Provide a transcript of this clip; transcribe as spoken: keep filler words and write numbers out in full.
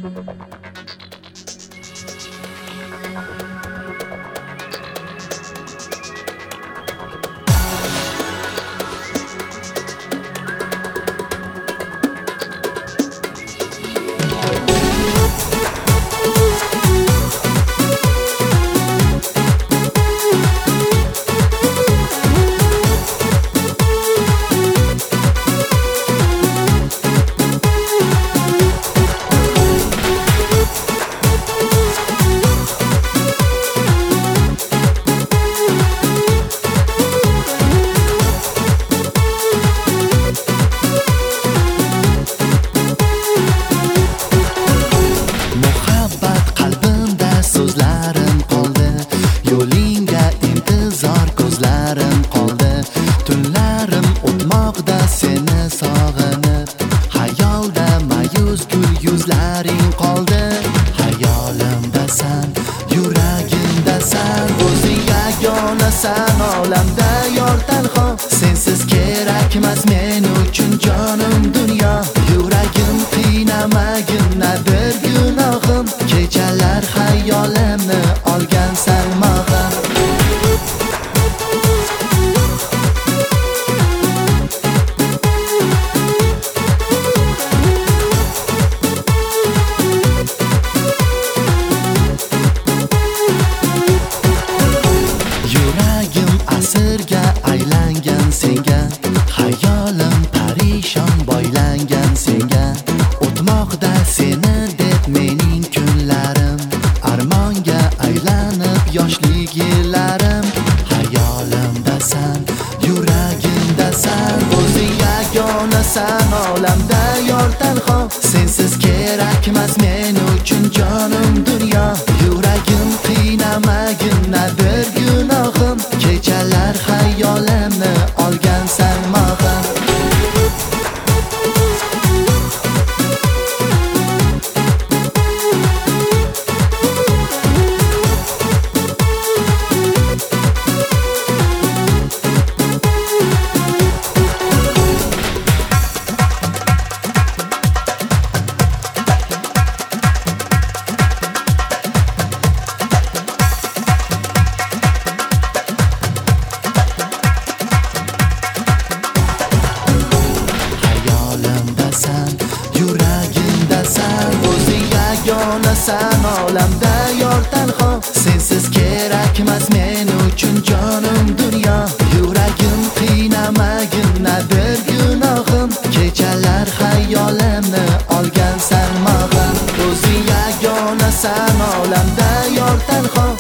Yuzlaring qoldi, hayolimdasan, yuragimdasan, o'zing yagonasan, olamda yor tanho, sensiz kerakmas men uchun jonim dunyo. Yuragim qiynamagin, nadir gunohim, kechalar hayolimni olgan salmog'im. Asirga aylangan senga, hayolim parishon boylangan senga, o'tmoqda seni deb mening kunlarim, armonga aylanib yoshlik yillarim. Hayolimdasan, yuragimdasan, o'zing yagonasan, olamda yor tanho, sensiz kerakmas men uchun jonim dunyo. Yuragim qiynamagin, nadir gunohim, kechalar hayolimni olgan salmog'im. Yuragimdasan, o'zing yagonasan, olamda yor tanho, sensiz kerakmas men uchun jonim dunyo. Yuragim qiynamagin, nadir gunohim, kechalar hayolimni olgan salmog'im. O'zing yagonasan, olamda yor tanho,